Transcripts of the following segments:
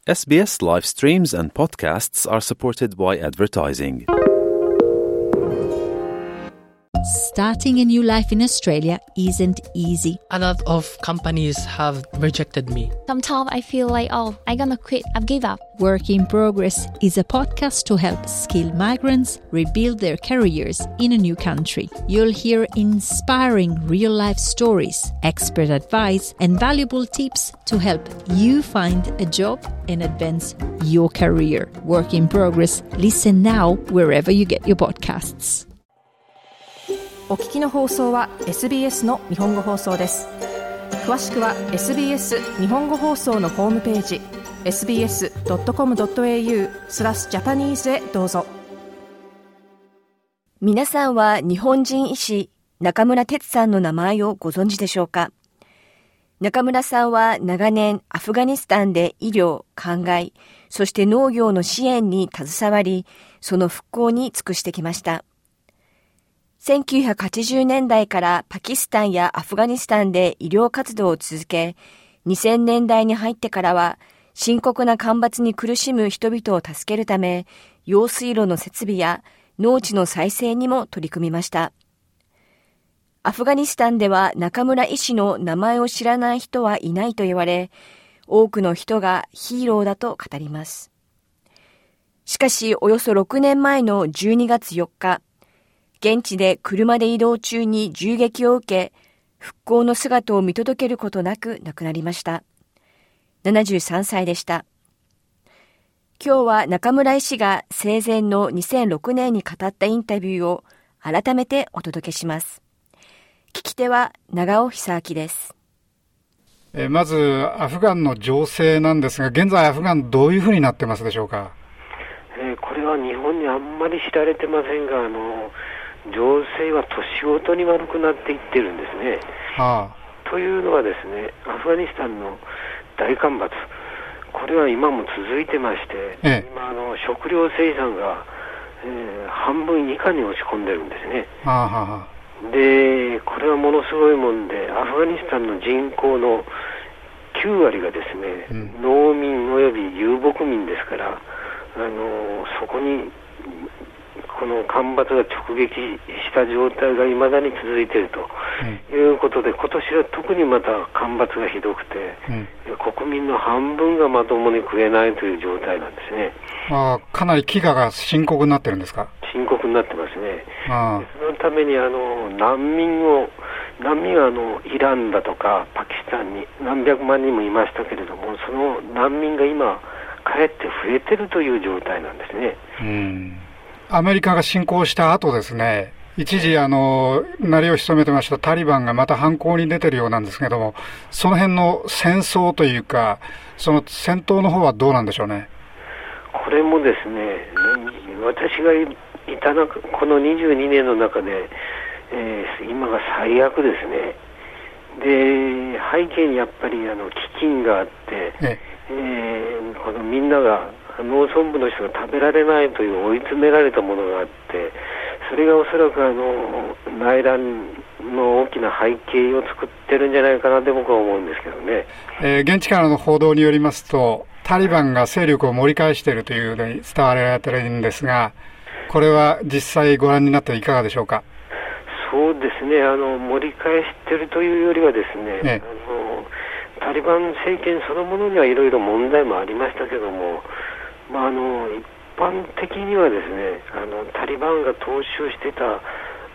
SBS live streams and podcasts are supported by advertising. Starting a new life in Australia isn't easy. A lot of companies have rejected me. Sometimes I feel like, I'm gonna quit, I've give up. Work in Progress is a podcast to help skilled migrants rebuild their careers in a new country. You'll hear inspiring real-life stories, expert advice, and valuable tips to help you find a job and advance your career. Work in Progress. Listen now wherever you get your podcasts. お聞きの放送は SBS の日本語放送です。詳しくは SBS 日本語放送のホームページ sbs.com.au/Japanese へどうぞ。 皆さんは日本人医師中村哲さんの名前をご存知でしょうか。中村さんは長年アフガニスタンで医療、灌漑、そして農業の支援に携わり、その復興に尽くしてきました。1980年代からパキスタンやアフガニスタンで医療活動を続け、2000年代に入ってからは深刻な干ばつに苦しむ人々を助けるため、用水路の設備や農地の再生にも取り組みました。アフガニスタンでは中村医師の名前を知らない人はいないと言われ、多くの人がヒーローだと語ります。しかし、およそ6年前の12月4日、現地で車で移動中に銃撃を受け、復興の姿を見届けることなく亡くなりました。73歳でした。今日は中村医師が生前の2006年に語ったインタビューを改めてお届けします。聞き手は長尾久明です。 まずアフガンの情勢なんですが、現在アフガンどういうふうになってますでしょうか。 これは日本にあんまり知られてませんが、情勢は年ごとに悪くなっていってるんですね。というのはですね、アフガニスタンの大干ばつ、これは今も続いてまして、今食料生産が、半分以下に落ち込んでるんですね。で、これはものすごいもんで、アフガニスタンの人口の9割がですね、農民および遊牧民ですから、そこにこの干ばつが直撃した状態が未だに続いているということで、今年は特にまた干ばつがひどくて、国民の半分がまともに食えないという状態なんですね。 かなり飢餓が深刻になってるんですか。 深刻になってますね。そのために難民はイランだとかパキスタンに何百万人もいましたけれども、その難民が今かえって増えてるという状態なんですね。 アメリカが侵攻した後ですね、一時鳴りを潜めてましたタリバンがまた反攻に出てるようなんですけども、その辺の戦争というか、その戦闘の方はどうなんでしょうね。 これもですね、私がいたこの22年の中で、今が最悪ですね。で、背景にやっぱり飢饉があって、このみんなが農村部の人が食べられないという追い詰められたものがあって、それがおそらく内乱の大きな背景を作ってるんじゃないかなって僕は思うんですけどね。 現地からの報道によりますと、タリバンが勢力を盛り返しているというのに伝わられているんですが、これは実際ご覧になっていかがでしょうか。 そうですね、盛り返しているというよりはですね、タリバン政権そのものにはいろいろ問題もありましたけども、一般的にはですね、タリバンが踏襲してたイ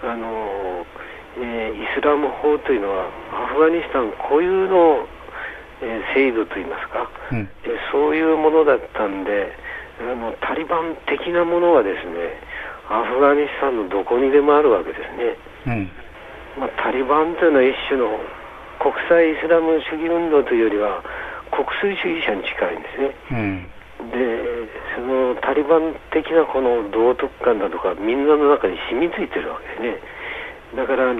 スラム法というのはアフガニスタン固有の、制度といいますか、そういうものだったんで、タリバン的なものはですね、アフガニスタンのどこにでもあるわけですね。タリバンというのは一種の国際イスラム主義運動というよりは国粋主義者に近いんですね。で、そのタリバン的なこの道徳観だとかみんなの中に染みついてるわけですね。だから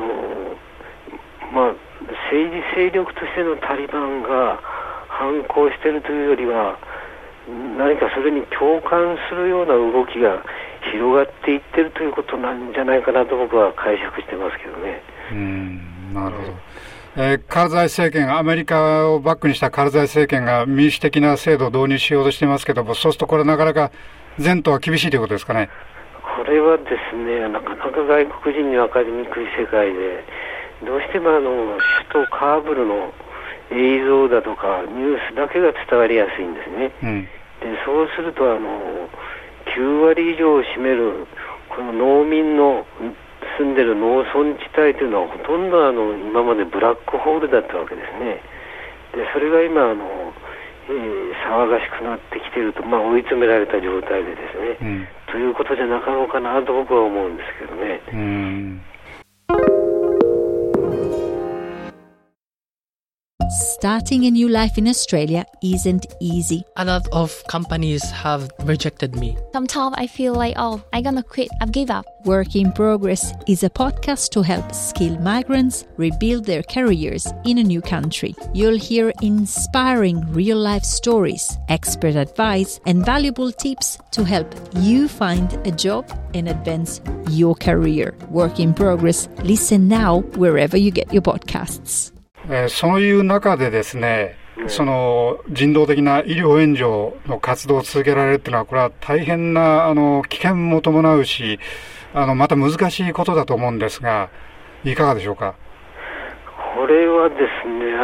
政治勢力としてのタリバンが反抗しているというよりは、何かそれに共感するような動きが広がっていってるということなんじゃないかなと僕は解釈してますけどね。 なるほど。 カルザイ政権、アメリカをバックにしたカルザイ政権が民主的な制度を導入しようとしていますけども、そうするとこれなかなか前途は厳しいということですかね。 これはですね、なかなか外国人に分かりにくい世界で、どうしても首都カーブルの映像だとかニュースだけが伝わりやすいんですね。でそうすると9割以上を占めるこの農民の住んでる農村地帯というのはほとんど今までブラックホールだったわけですね。でそれが今騒がしくなってきていると、追い詰められた状態でですね、ということじゃなかろうかなと僕は思うんですけどね。 Starting a new life in Australia isn't easy. A lot of companies have rejected me. Sometimes I feel like, I'm gonna quit. I've give up. Work in Progress is a podcast to help skilled migrants rebuild their careers in a new country. You'll hear inspiring real-life stories, expert advice, and valuable tips to help you find a job and advance your career. Work in Progress. Listen now wherever you get your podcasts. そういう中でですね、その人道的な医療援助の活動を続けられるというのは、これは大変な危険も伴うし、また難しいことだと思うんですが、いかがでしょうか。 これはですね、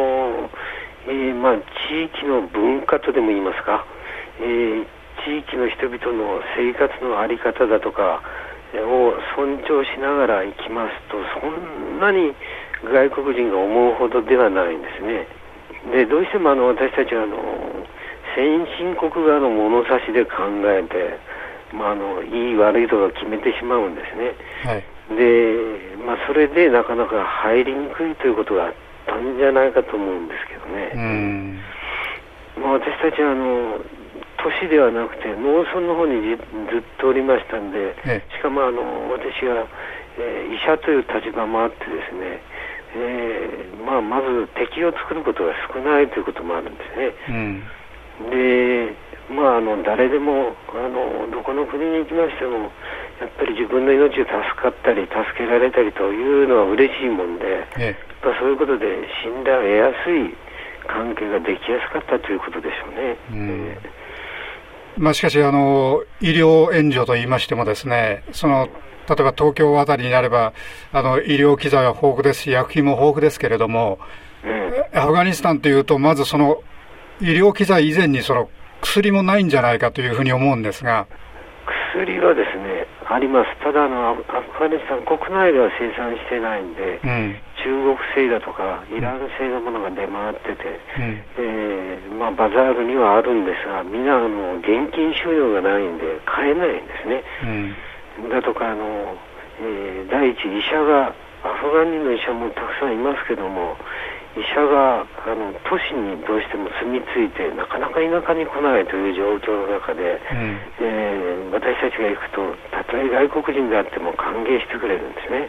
地域の文化とでも言いますか、地域の人々の生活の在り方だとかを尊重しながら生きますと、そんなに外国人が思うほどではないんですね。でどうしても私たちは先進国側の物差しで考えて、いい悪いとか決めてしまうんですね。で、それでなかなか入りにくいということがあったんじゃないかと思うんですけどね。私たちは都市ではなくて農村の方にずっとおりましたんで、しかも私が、医者という立場もあってですね、まず敵を作ることが少ないということもあるんですね。で誰でもどこの国に行きましてもやっぱり自分の命を助かったり助けられたりというのは嬉しいもんで、やっぱそういうことで信頼を得やすい関係ができやすかったということでしょうね。 しかし医療援助といいましてもですね、例えば東京あたりになれば医療機材は豊富ですし薬品も豊富ですけれども、アフガニスタンというとまずその医療機材以前に薬もないんじゃないかというふうに思うんですが。 薬はですねあります。ただアフガニスタン国内では生産してないんで、中国製だとかイラン製のものが出回ってて、バザールにはあるんですが、みんな現金収入がないんで買えないんですね。だとか第一医者がアフガン人の医者もたくさんいますけども、医者が都市にどうしても住み着いてなかなか田舎に来ないという状況の中で、私たちが行くとたとえ外国人であっても歓迎してくれるんですね。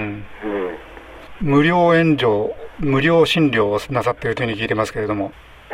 無料援助、無料診療をなさっているというふうに聞いてますけれども。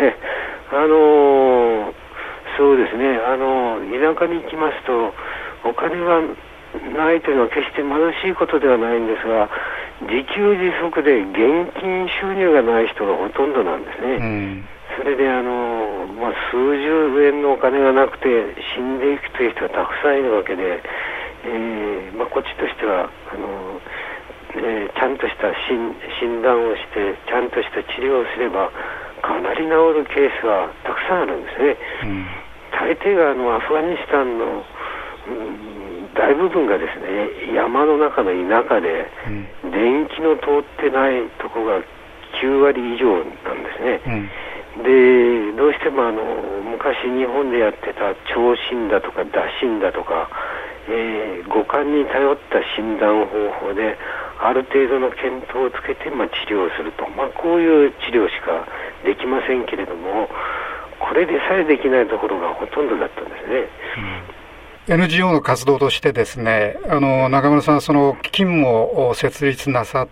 そうですね、田舎に行きますとお金がないというのは決して貧しいことではないんですが、自給自足で現金収入がない人がほとんどなんですね。それで数十円のお金がなくて死んでいくという人がたくさんいるわけで、こっちとしてはちゃんとした診断をしてちゃんとした治療をすればかなり治るケースがたくさんあるんですね。大抵がアフガニスタンの大部分がですね山の中の田舎で、電気の通ってないところが9割以上なんですね。でどうしても昔日本でやってた聴診だとか打診だとか、五感に頼った診断方法である程度の検討をつけて、治療すると、こういう治療しかできませんけれども、これでさえできないところがほとんどだったんですね。 NGO の活動としてですね、中村さん勤務を設立なさって、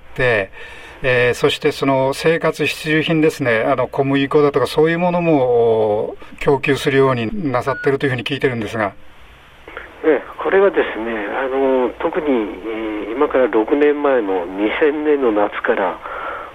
そして生活必需品ですね、小麦粉だとかそういうものも供給するようになさっているというふうに聞いてるんですが。 これはですね、特に今から6年前の2000年の夏から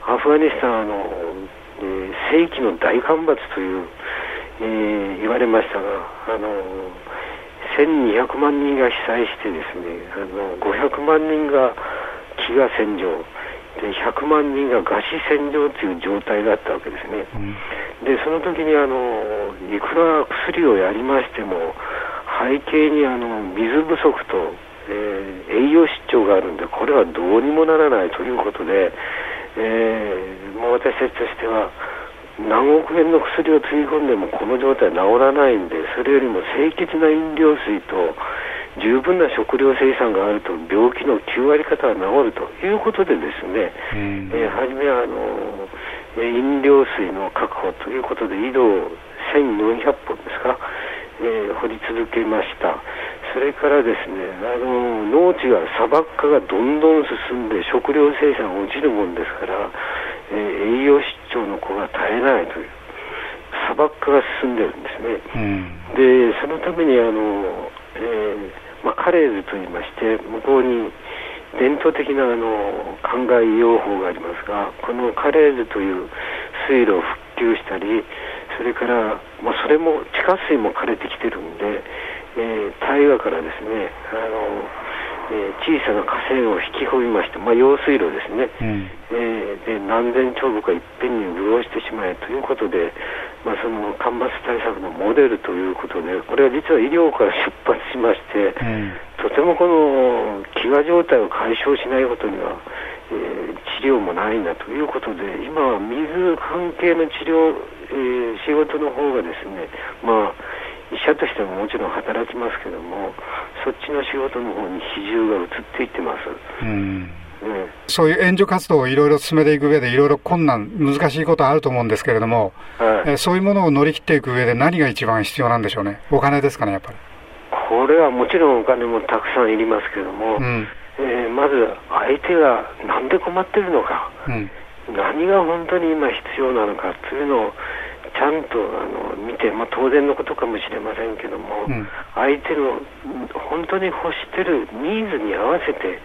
アフガニスタン世紀の大干ばつという、言われましたが、1200万人が被災してですね、500万人が飢餓戦場で100万人が餓死戦場という状態だったわけですね、でその時にいくら薬をやりましても背景に水不足と、栄養失調があるんで、これはどうにもならないということで、もう私たちとしては何億円の薬をつぎ込んでもこの状態は治らないんで、それよりも清潔な飲料水と十分な食料生産があると病気の9割方は治るということでですね、初めは飲料水の確保ということで井戸を1400本ですか、掘り続けました。それからですね、農地が砂漠化がどんどん進んで食料生産が落ちるもんですから、栄養失調の子が絶えないという砂漠化が進んでるんですね、でそのためにカレーズといいまして、向こうに伝統的な灌漑養法がありますが、このカレーズという水路を復旧したり、それから、それも地下水も枯れてきてるんで、大河からですね、小さな河川を引き込みまして、用水路ですね、で何千丁木がいっぺんに潤してしまえということで、その干ばつ対策のモデルということで、これは実は医療から出発しまして、とてもこの飢餓状態を解消しないことには、治療もないんだということで、今は水関係の治療、仕事の方がですね、医者としてももちろん働きますけども、そっちの仕事の方に比重が移っていってます。 そういう援助活動をいろいろ進めていく上でいろいろ困難、難しいことはあると思うんですけれども、そういうものを乗り切っていく上で何が一番必要なんでしょうね。お金ですかね、やっぱり。 これはもちろんお金もたくさんいりますけども、まず相手がなんで困ってるのか、何が本当に今必要なのかというのをちゃんと見て、当然のことかもしれませんけども、相手の本当に欲してるニーズに合わせて、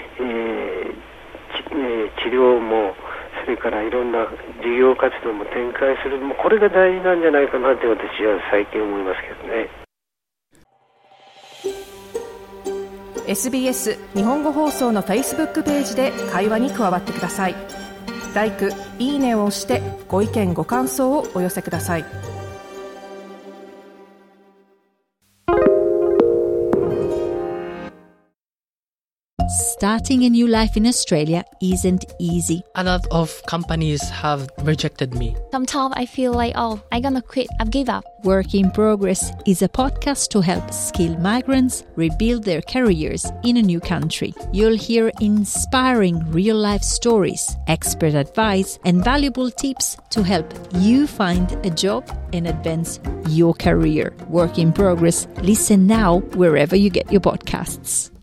治療もそれからいろんな事業活動も展開する、これが大事なんじゃないかなって私は最近思いますけどね。 SBS 日本語放送の Facebook ページで会話に加わってください。LIKE、いいねを押してご意見ご感想をお寄せください。 Starting a new life in Australia isn't easy. A lot of companies have rejected me. Sometimes I feel like, I'm gonna quit, I've give up. Work in Progress is a podcast to help skilled migrants rebuild their careers in a new country. You'll hear inspiring real-life stories, expert advice, and valuable tips to help you find a job and advance your career. Work in Progress. Listen now wherever you get your podcasts.